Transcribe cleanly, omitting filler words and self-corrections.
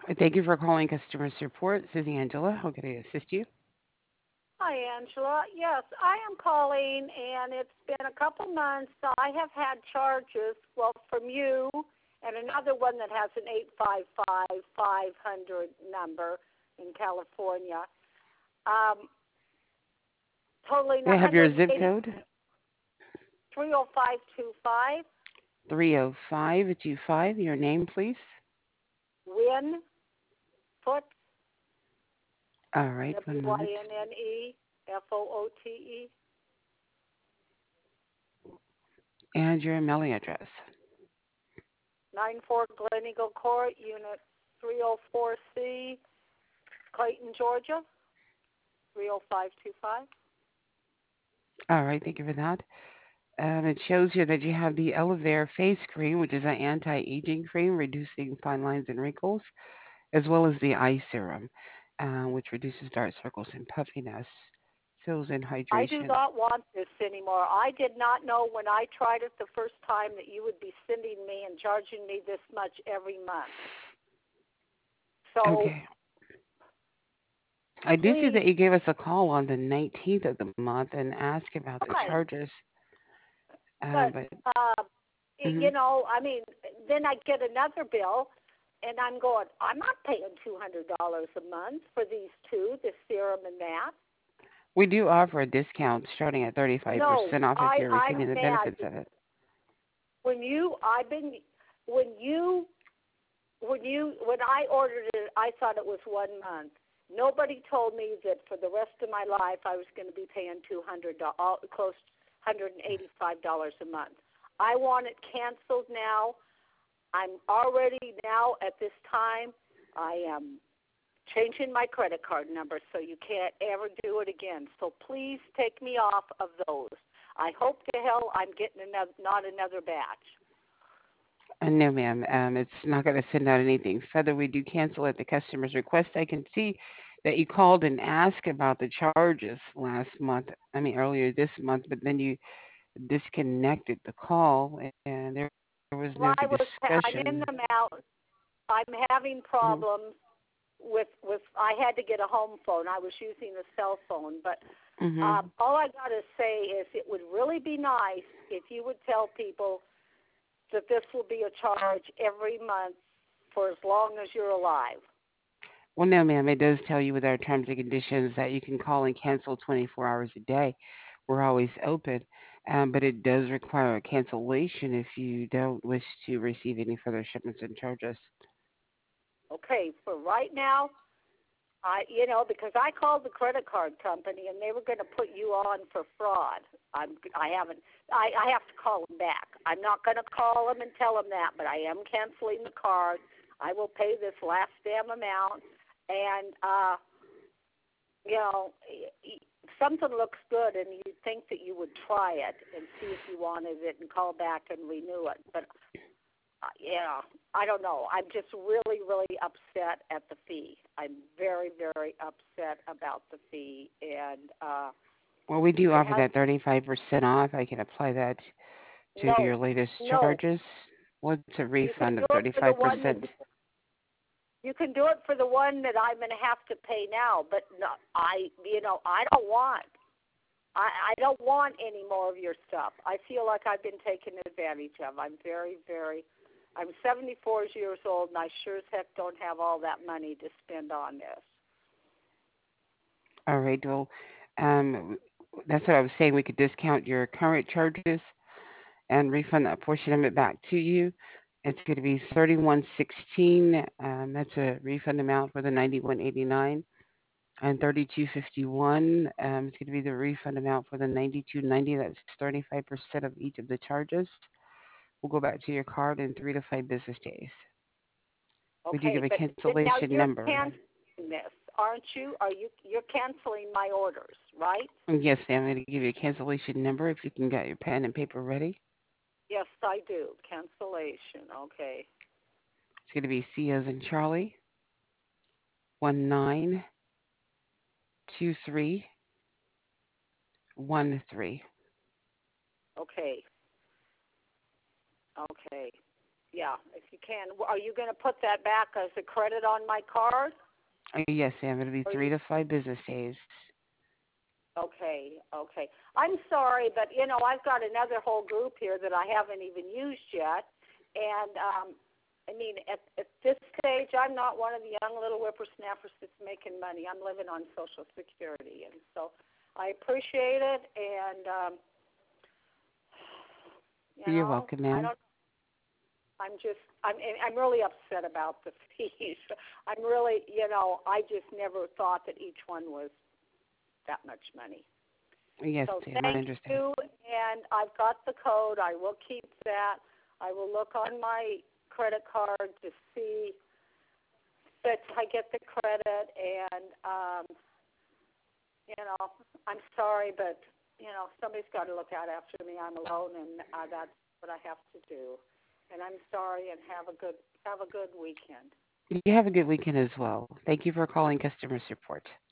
Thank you for calling customer support. This is Angela. How can I assist you? Hi, Angela. Yes, I am calling, and it's been a couple months. I have had charges, well, from you and another one that has an 855-500 number in California, um, totaling May I have your zip code? 30525. 30525. Your name, please. Wynn Foot, All right, one moment. WYNNEFOOTE, And your mailing address. 94 Glen Eagle Court, Unit 304C, Clayton, Georgia, 30525. All right, thank you for that. It shows here that you have the Elevare face cream, which is an anti-aging cream, reducing fine lines and wrinkles, as well as the eye serum, which reduces dark circles and puffiness, fills in I do hydration. not want this anymore. I did not know when I tried it the first time that you would be sending me and charging me this much every month. So Okay. I do see please, that you gave us a call on the 19th of the month and asked about the okay, charges. but But you know, I mean, then I get another bill, and I'm going, I'm not paying $200 a month for these two, this serum and that. we do offer a discount starting at No, 35% off if you're I'm receiving the mad. benefits of it. When you, I've been, when you when I ordered it, I thought it was 1 month. Nobody told me that for the rest of my life I was going to be paying close $185 a month. I want it canceled now. I'm already now at this time. I am changing my credit card number so you can't ever do it again. So please take me off of those. I hope to hell I'm getting not another batch. No, ma'am. It's not going to send out anything further. We do cancel at the customer's request. I can see that you called and asked about the charges last month. I mean, earlier this month, but then you disconnected the call, and there was no further Well, I'm discussion. in them out. I'm having Mhm. problems with I had to get a home phone. I was using a cell phone, but Mhm. all I got to say is it would really be nice if you would tell people that this will be a charge every month for as long as you're alive. Well, no, ma'am. It does tell you with our terms and conditions that you can call and cancel 24 hours a day. We're always open, but it does require a cancellation if you don't wish to receive any further shipments and charges. Okay, for right now, because I called the credit card company and they were going to put you on for fraud. I haven't. I have to call them back. I'm not going to call them and tell them that, but I am canceling the card. I will pay this last damn amount, and something looks good, and you think that you would try it and see if you wanted it and call back and renew it. But I don't know. I'm just really, really upset at the fee. I'm very, very upset about the fee, and Well, we do it offer has that 35% off. I can apply that to no, your latest no. charges. What's a You can refund of do it for the one 35%? that you can do it for the one that I'm going to have to pay now. But no, I don't want. I don't want any more of your stuff. I feel like I've been taken advantage of. I'm 74 years old, and I sure as heck don't have all that money to spend on this. All right. Well, um, that's what I was saying. We could discount your current charges and refund that portion of it back to you. It's going to be 3116. That's a refund amount for the 9189, and 3251. It's going to be the refund amount for the 9290. That's 35% of each of the charges. We'll go back to your card in 3 to 5 business days. We do Okay, give a but now cancellation you're number. canceling this, aren't you? You're canceling my orders, right? Yes, ma'am. I'm going to give you a cancellation number if you can get your pen and paper ready. Yes, I do. Cancellation. Okay. It's going to be C as in Charlie, 192313. Okay. Okay. Yeah, if you can. Are you going to put that back as a credit on my card? Yes, ma'am. It'll be Or 3 to 5 business days. okay, okay. I'm sorry, but I've got another whole group here that I haven't even used yet, and I mean, at this stage, I'm not one of the young little whippersnappers that's making money. I'm living on Social Security, and so I appreciate it, and You're welcome, I ma'am. don't. I'm really upset about the fees. I'm really, I just never thought that each one was that much money. Yes, So ma'am. I thank understand. you, and I've got the code. I will keep that. I will look on my credit card to see that I get the credit, and you know, I'm sorry, but somebody's got to look out after me. I'm alone, and that's what I have to do. And I'm sorry, and have a good weekend. You have a good weekend as well. Thank you for calling customer support.